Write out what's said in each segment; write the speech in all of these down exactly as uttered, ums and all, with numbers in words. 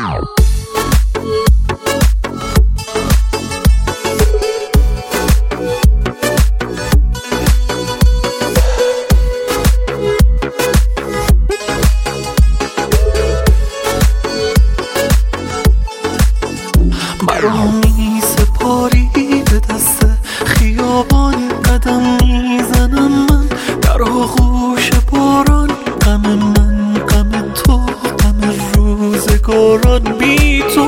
مرا می سپاری به دست خیابان، قدم میزنم من در آغوش باران. غم من غم تو، غم روزگاران، بی تو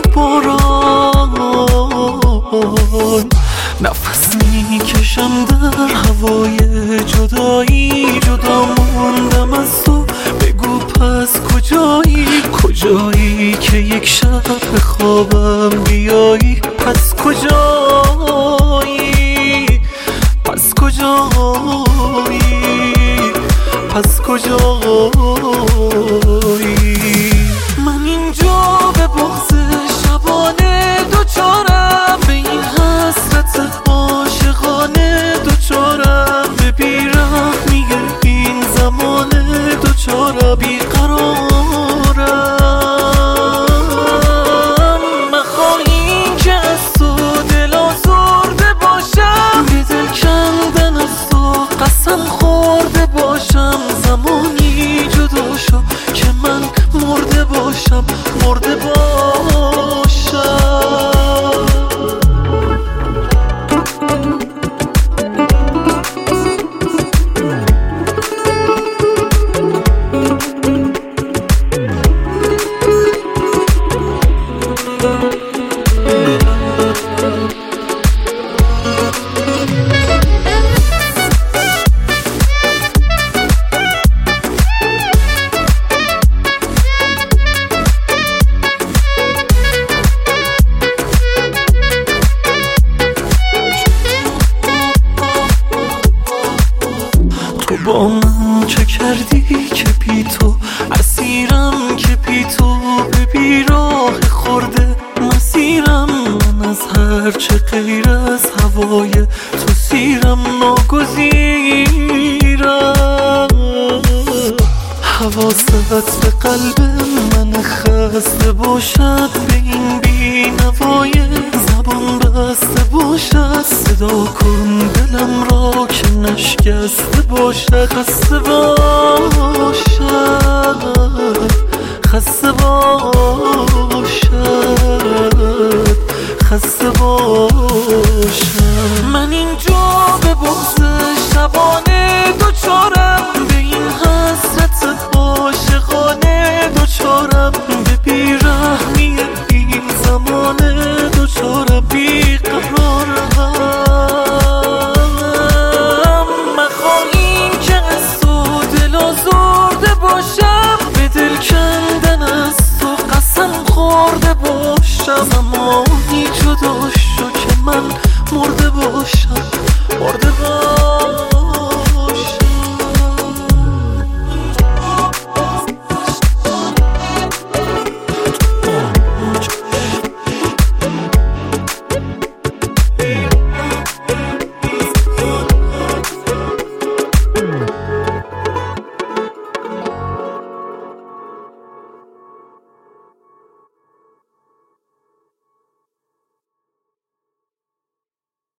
باران. نفس میکشم در هوای جدایی، جدا موندم از تو، بگو پس کجایی؟ کجایی که یک شب به خوابم بیایی؟ پس کجایی؟ پس کجایی؟ پس کجایی؟ من اینجا به بغض شبانه دوچارم، به این حسرت عاشقانه دوچارم، به بی‌رحمی این زمانه دوچارم، بیقرارم. مخواهی که از تو دل آزرده باشم، به دل کندن از تو قسم خورده باشم. زمانی جدا شو که من مرده باشم، مرده باشم. تو با من چه کردی که بی تو اسیرم، که بی تو به بیراه خورده مسیرم. من از هر چه غیر از هوای تو سیرم، ناگزیرم. حواست به قلب من خسته باشد، به این بی نوای زبان بسته باشد. صدا کن دلم را که نشکسته باشد، خسته باشد.